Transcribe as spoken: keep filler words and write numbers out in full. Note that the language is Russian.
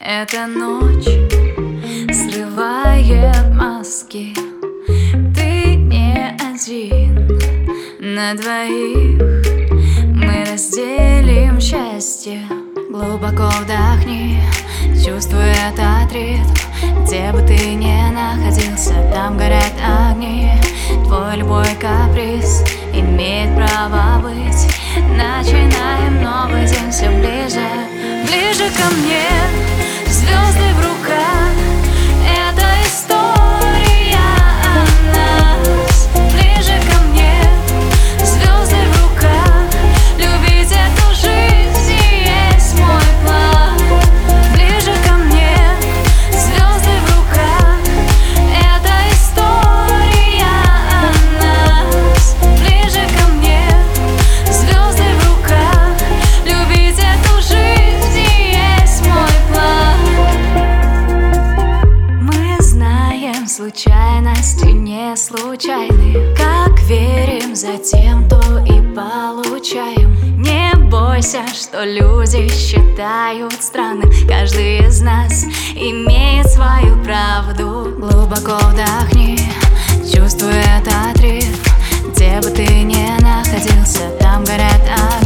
Эта ночь срывает маски. Ты не один, на двоих мы разделим счастье. Глубоко вдохни, чувствуй этот ритм. Где бы ты ни находился, там горят огни. Твой любой каприз имеет право быть. Начинаем новый день все ближе, ближе ко мне. Звезды в руках, это история о нас. Ближе ко мне, звезды в руках. Любить эту жизнь и есть мой план. Ближе ко мне, звезды в руках, это история о нас. Ближе ко мне, звезды в руках. Любить эту жизнь и есть мой план. Мы знаем, случайности не случайны. Как верим, затем то и получаем. Не бойся, что люди считают странным. Каждый из нас имеет свою правду. Глубоко вдохни, чувствуй этот ритм. Где бы ты ни находился, там горят огни.